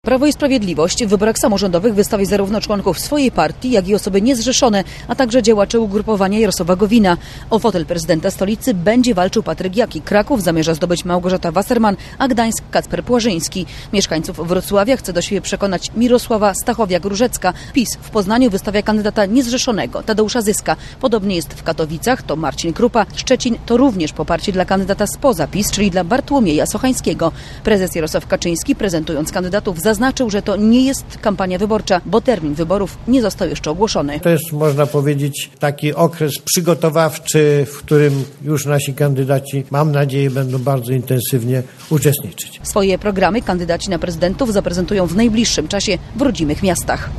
Prawo i Sprawiedliwość w wyborach samorządowych wystawi zarówno członków swojej partii, jak i osoby niezrzeszone, a także działaczy ugrupowania Jarosława Gowina. O fotel prezydenta stolicy będzie walczył Patryk Jaki. Kraków zamierza zdobyć Małgorzata Wasserman, a Gdańsk Kacper Płażyński. Mieszkańców Wrocławia chce do siebie przekonać Mirosława Stachowiak-Różecka. PiS w Poznaniu wystawia kandydata niezrzeszonego, Tadeusza Zyska. Podobnie jest w Katowicach, to Marcin Krupa. Szczecin to również poparcie dla kandydata spoza PiS, czyli dla Bartłomieja Sochańskiego. Prezes Jarosław Kaczyński, prezentując kandydatów, zaznaczył, że to nie jest kampania wyborcza, bo termin wyborów nie został jeszcze ogłoszony. To jest, można powiedzieć, taki okres przygotowawczy, w którym już nasi kandydaci, mam nadzieję, będą bardzo intensywnie uczestniczyć. Swoje programy kandydaci na prezydentów zaprezentują w najbliższym czasie w rodzimych miastach.